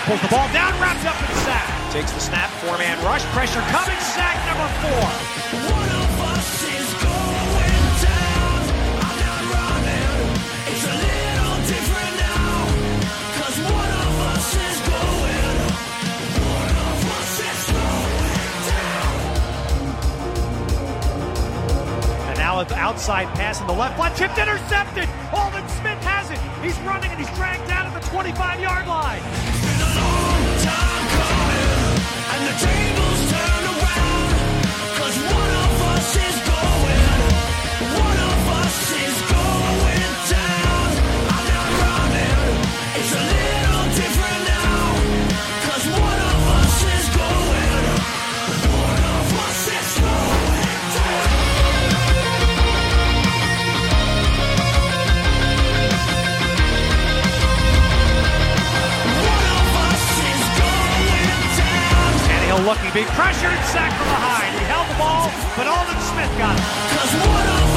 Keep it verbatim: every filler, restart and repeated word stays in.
Pulls the ball down, wraps up and sack. Takes the snap, four-man rush, pressure coming, sack number four. One of us is going down. I'm not running. It's a little different now. Cause one of us is going. One of us is going down. And now the outside pass in the left flat, tipped, intercepted. Aldon Smith has it. He's running and he's dragged down at the twenty-five-yard line. It's been a long time coming, and the tables turn around. Cause one of us is going, one of us is going down. I'm not running, it's a little different now. Cause one of us is going, one of us is going down. One of us is going down. Tannehill looking, being pressured, sacked from behind. He held the ball, but Aldon Smith got it. Cause one of